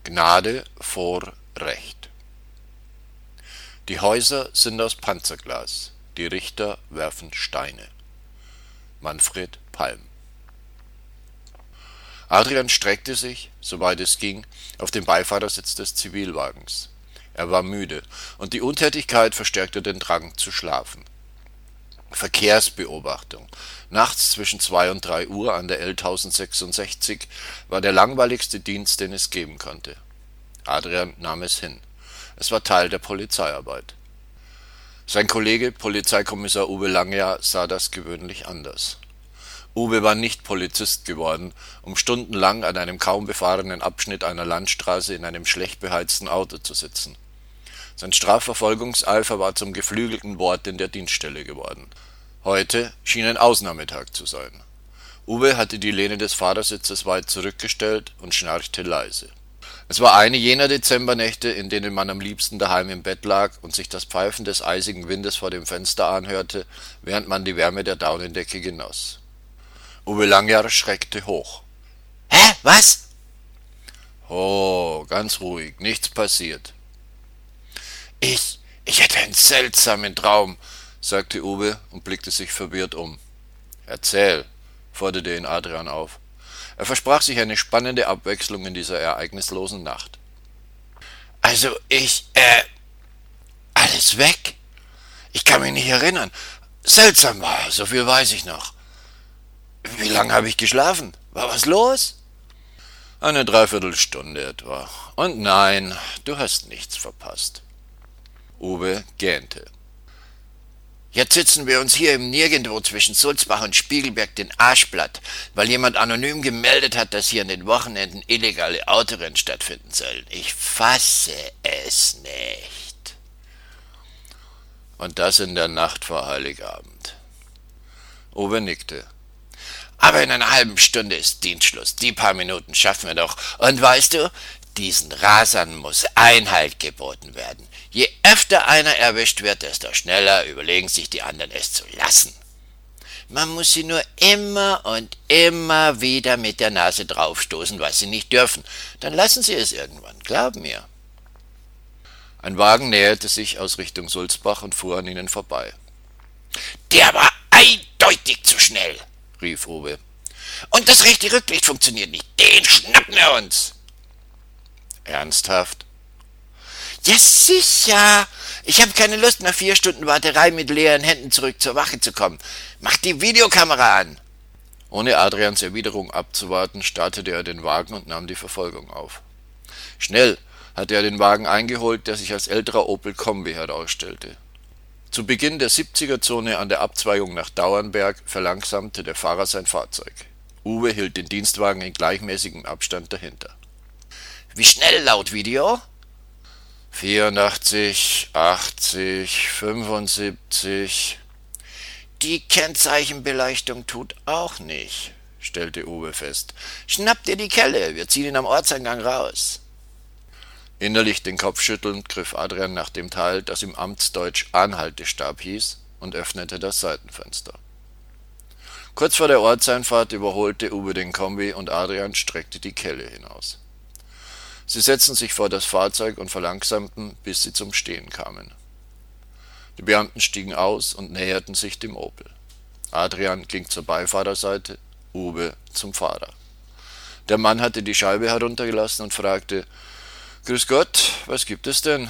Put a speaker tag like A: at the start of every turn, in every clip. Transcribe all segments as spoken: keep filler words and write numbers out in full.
A: Gnade vor Recht. Die Häuser sind aus Panzerglas, die Richter werfen Steine. Manfred Palm. Adrian streckte sich, soweit es ging, auf den Beifahrersitz des Zivilwagens. Er war müde, und die Untätigkeit verstärkte den Drang zu schlafen. Verkehrsbeobachtung. Nachts zwischen zwei und drei Uhr an der L tausendsechsundsechzig war der langweiligste Dienst, den es geben konnte. Adrian nahm es hin. Es war Teil der Polizeiarbeit. Sein Kollege, Polizeikommissar Uwe Langjahr, sah das gewöhnlich anders. Uwe war nicht Polizist geworden, um stundenlang an einem kaum befahrenen Abschnitt einer Landstraße in einem schlecht beheizten Auto zu sitzen. Sein Strafverfolgungseifer war zum geflügelten Wort in der Dienststelle geworden. Heute schien ein Ausnahmetag zu sein. Uwe hatte die Lehne des Fahrersitzes weit zurückgestellt und schnarchte leise. Es war eine jener Dezembernächte, in denen man am liebsten daheim im Bett lag und sich das Pfeifen des eisigen Windes vor dem Fenster anhörte, während man die Wärme der Daunendecke genoss. Uwe Langjahr schreckte hoch. »Hä, was?« »Oh, ganz ruhig, nichts passiert.« »Ich, ich hätte einen seltsamen Traum«, sagte Uwe und blickte sich verwirrt um. »Erzähl«, forderte ihn Adrian auf. Er versprach sich eine spannende Abwechslung in dieser ereignislosen Nacht. »Also ich, äh, alles weg? Ich kann mich nicht erinnern. Seltsam war, so viel weiß ich noch. Wie lange habe ich geschlafen? War was los?« »Eine Dreiviertelstunde etwa. Und nein, du hast nichts verpasst.« Uwe gähnte. »Jetzt sitzen wir uns hier im Nirgendwo zwischen Sulzbach und Spiegelberg den Arsch platt, weil jemand anonym gemeldet hat, dass hier an den Wochenenden illegale Autorennen stattfinden sollen. Ich fasse es nicht.« Und das in der Nacht vor Heiligabend. Uwe nickte. »Aber in einer halben Stunde ist Dienstschluss. Die paar Minuten schaffen wir doch. Und weißt du, diesen Rasern muss Einhalt geboten werden. Je öfter einer erwischt wird, desto schneller überlegen sich die anderen, es zu lassen. Man muss sie nur immer und immer wieder mit der Nase draufstoßen, was sie nicht dürfen. Dann lassen sie es irgendwann, glaub mir.« Ein Wagen näherte sich aus Richtung Sulzbach und fuhr an ihnen vorbei. »Der war eindeutig zu schnell«, rief Uwe. »Und das rechte Rücklicht funktioniert nicht. Den schnappen wir uns.« »Ernsthaft?« »Ja, sicher. Ich habe keine Lust, nach vier Stunden Warterei mit leeren Händen zurück zur Wache zu kommen. Mach die Videokamera an!« Ohne Adrians Erwiderung abzuwarten, startete er den Wagen und nahm die Verfolgung auf. Schnell hatte er den Wagen eingeholt, der sich als älterer Opel Kombi herausstellte. Zu Beginn der siebziger-Zone an der Abzweigung nach Dauernberg verlangsamte der Fahrer sein Fahrzeug. Uwe hielt den Dienstwagen in gleichmäßigem Abstand dahinter. »Wie schnell laut Video?« »vierundachtzig, achtzig, fünfundsiebzig. »Die Kennzeichenbeleuchtung tut auch nicht«, stellte Uwe fest. »Schnapp dir die Kelle, wir ziehen ihn am Ortseingang raus.« Innerlich den Kopf schüttelnd griff Adrian nach dem Teil, das im Amtsdeutsch Anhaltestab hieß, und öffnete das Seitenfenster. Kurz vor der Ortseinfahrt überholte Uwe den Kombi und Adrian streckte die Kelle hinaus. Sie setzten sich vor das Fahrzeug und verlangsamten, bis sie zum Stehen kamen. Die Beamten stiegen aus und näherten sich dem Opel. Adrian ging zur Beifahrerseite, Uwe zum Fahrer. Der Mann hatte die Scheibe heruntergelassen und fragte: »Grüß Gott, was gibt es denn?«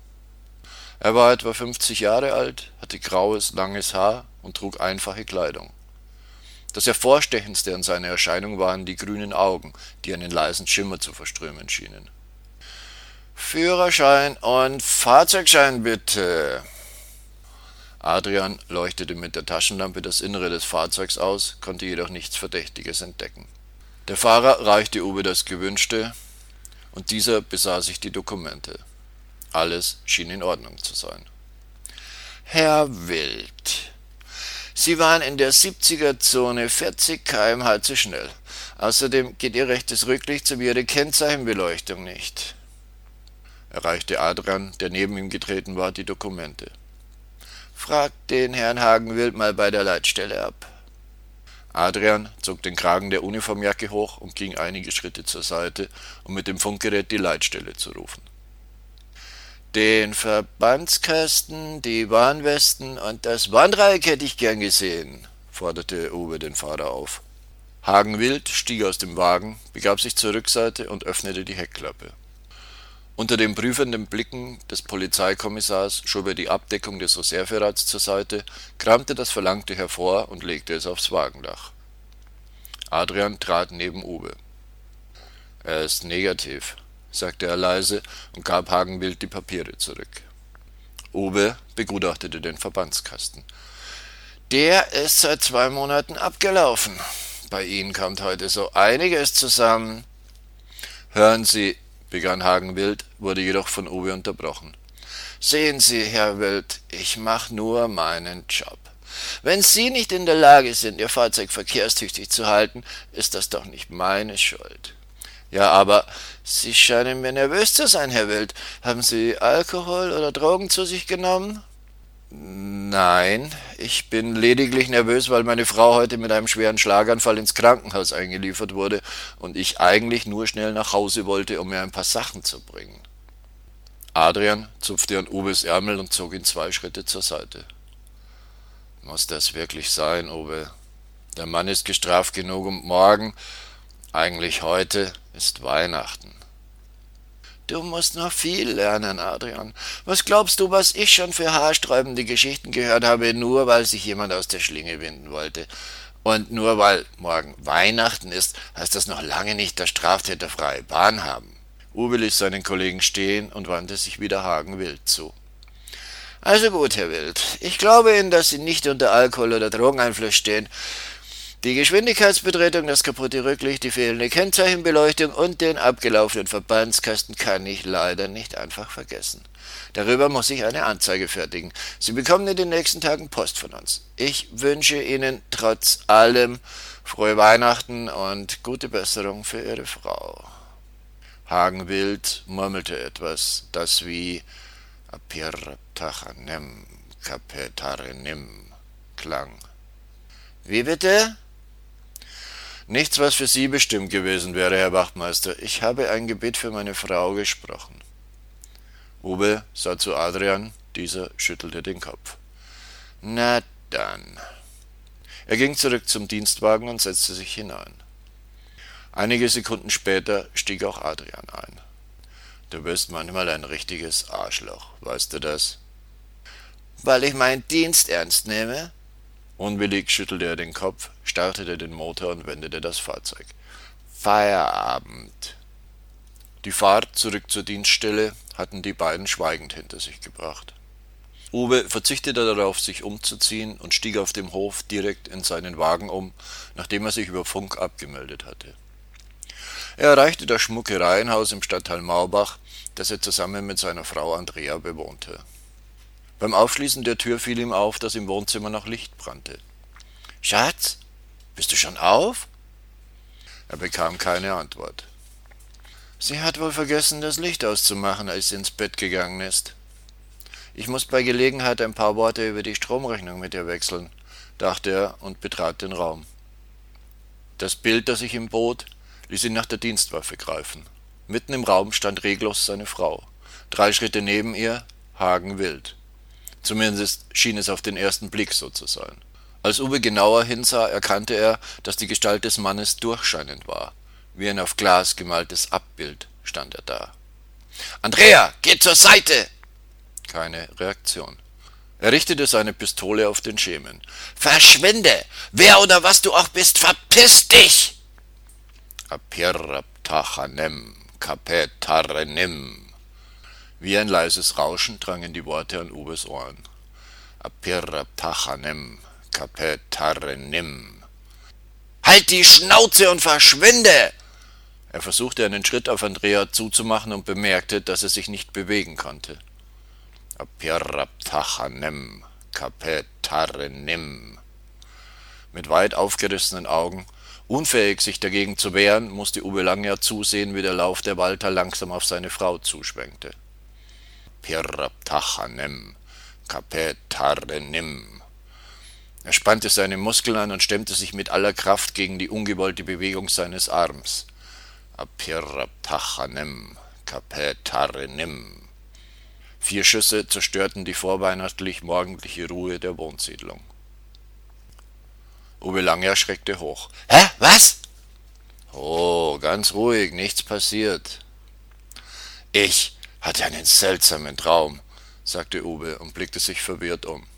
A: Er war etwa fünfzig Jahre alt, hatte graues, langes Haar und trug einfache Kleidung. Das Hervorstechendste an seiner Erscheinung waren die grünen Augen, die einen leisen Schimmer zu verströmen schienen. »Führerschein und Fahrzeugschein bitte.« Adrian leuchtete mit der Taschenlampe das Innere des Fahrzeugs aus, konnte jedoch nichts Verdächtiges entdecken. Der Fahrer reichte Uwe das Gewünschte, und dieser besah sich die Dokumente. Alles schien in Ordnung zu sein. »Herr Wild, Sie waren in der siebziger-Zone vierzig Kilometer pro Stunde zu schnell. Außerdem geht Ihr rechtes Rücklicht sowie Ihre Kennzeichenbeleuchtung nicht.« Er reichte Adrian, der neben ihm getreten war, die Dokumente. »Frag den Herrn Hagenwild mal bei der Leitstelle ab.« Adrian zog den Kragen der Uniformjacke hoch und ging einige Schritte zur Seite, um mit dem Funkgerät die Leitstelle zu rufen. »Den Verbandskasten, die Warnwesten und das Warndreieck hätte ich gern gesehen«, forderte Uwe den Fahrer auf. Hagenwild stieg aus dem Wagen, begab sich zur Rückseite und öffnete die Heckklappe. Unter den prüfenden Blicken des Polizeikommissars schob er die Abdeckung des Reserverads zur Seite, kramte das Verlangte hervor und legte es aufs Wagendach. Adrian trat neben Uwe. »Er ist negativ«, sagte er leise und gab Hagenwild die Papiere zurück. Uwe begutachtete den Verbandskasten. »Der ist seit zwei Monaten abgelaufen. Bei Ihnen kommt heute so einiges zusammen.« »Hören Sie«, begann Hagenwild, wurde jedoch von Uwe unterbrochen. »Sehen Sie, Herr Wild, ich mache nur meinen Job. Wenn Sie nicht in der Lage sind, Ihr Fahrzeug verkehrstüchtig zu halten, ist das doch nicht meine Schuld.« »Ja, aber Sie scheinen mir nervös zu sein, Herr Wild. Haben Sie Alkohol oder Drogen zu sich genommen?« »Nein, ich bin lediglich nervös, weil meine Frau heute mit einem schweren Schlaganfall ins Krankenhaus eingeliefert wurde und ich eigentlich nur schnell nach Hause wollte, um mir ein paar Sachen zu bringen.« Adrian zupfte an Uwes Ärmel und zog ihn zwei Schritte zur Seite. »Muss das wirklich sein, Uwe? Der Mann ist gestraft genug und morgen, eigentlich heute, ist Weihnachten.« »Du musst noch viel lernen, Adrian. Was glaubst du, was ich schon für haarsträubende Geschichten gehört habe, nur weil sich jemand aus der Schlinge winden wollte? Und nur weil morgen Weihnachten ist, heißt das noch lange nicht, dass Straftäter freie Bahn haben.« Uwe ließ seinen Kollegen stehen und wandte sich wieder Hagenwild zu. »Also gut, Herr Wild, ich glaube Ihnen, dass Sie nicht unter Alkohol- oder Drogeneinfluss stehen. Die Geschwindigkeitsbetretung, das kaputte Rücklicht, die fehlende Kennzeichenbeleuchtung und den abgelaufenen Verbandskasten kann ich leider nicht einfach vergessen. Darüber muss ich eine Anzeige fertigen. Sie bekommen in den nächsten Tagen Post von uns. Ich wünsche Ihnen trotz allem frohe Weihnachten und gute Besserung für Ihre Frau.« Hagenwild murmelte etwas, das wie Apirtachanem Kapetarenim klang. »Wie bitte?« »Nichts, was für Sie bestimmt gewesen wäre, Herr Wachtmeister. Ich habe ein Gebet für meine Frau gesprochen.« Uwe sah zu Adrian, dieser schüttelte den Kopf. »Na dann.« Er ging zurück zum Dienstwagen und setzte sich hinein. Einige Sekunden später stieg auch Adrian ein. »Du bist manchmal ein richtiges Arschloch, weißt du das?« »Weil ich meinen Dienst ernst nehme?« Unwillig schüttelte er den Kopf, startete den Motor und wendete das Fahrzeug. »Feierabend.« Die Fahrt zurück zur Dienststelle hatten die beiden schweigend hinter sich gebracht. Uwe verzichtete darauf, sich umzuziehen und stieg auf dem Hof direkt in seinen Wagen um, nachdem er sich über Funk abgemeldet hatte. Er erreichte das schmucke Reihenhaus im Stadtteil Maubach, das er zusammen mit seiner Frau Andrea bewohnte. Beim Aufschließen der Tür fiel ihm auf, dass im Wohnzimmer noch Licht brannte. »Schatz, bist du schon auf?« Er bekam keine Antwort. »Sie hat wohl vergessen, das Licht auszumachen, als sie ins Bett gegangen ist. Ich muss bei Gelegenheit ein paar Worte über die Stromrechnung mit ihr wechseln«, dachte er und betrat den Raum. Das Bild, das sich ihm bot, ließ ihn nach der Dienstwaffe greifen. Mitten im Raum stand reglos seine Frau. Drei Schritte neben ihr Hagenwild. Zumindest schien es auf den ersten Blick so zu sein. Als Uwe genauer hinsah, erkannte er, dass die Gestalt des Mannes durchscheinend war. Wie ein auf Glas gemaltes Abbild stand er da. »Andrea, geh zur Seite!« Keine Reaktion. Er richtete seine Pistole auf den Schemen. »Verschwinde! Wer oder was du auch bist, verpiss dich!« Apiraptachanem Kapetarenim. Wie ein leises Rauschen drangen die Worte an Uwes Ohren. Apiraptachanem Kapetarenim. »Halt die Schnauze und verschwinde!« Er versuchte einen Schritt auf Andrea zuzumachen und bemerkte, dass er sich nicht bewegen konnte. Apiraptachanem Kapetarenim. Mit weit aufgerissenen Augen, unfähig sich dagegen zu wehren, musste Uwe Langjahr zusehen, wie der Lauf der Walter langsam auf seine Frau zuschwenkte. Apiraptachanem Kapetarenim. Er spannte seine Muskeln an und stemmte sich mit aller Kraft gegen die ungewollte Bewegung seines Arms. Apiraptachanem, Kapetarenim. Vier Schüsse zerstörten die vorweihnachtlich-morgendliche Ruhe der Wohnsiedlung. Uwe Lange erschreckte hoch. »Hä? Was?« »Oh, ganz ruhig, nichts passiert.« »Ich hatte einen seltsamen Traum«, sagte Uwe und blickte sich verwirrt um.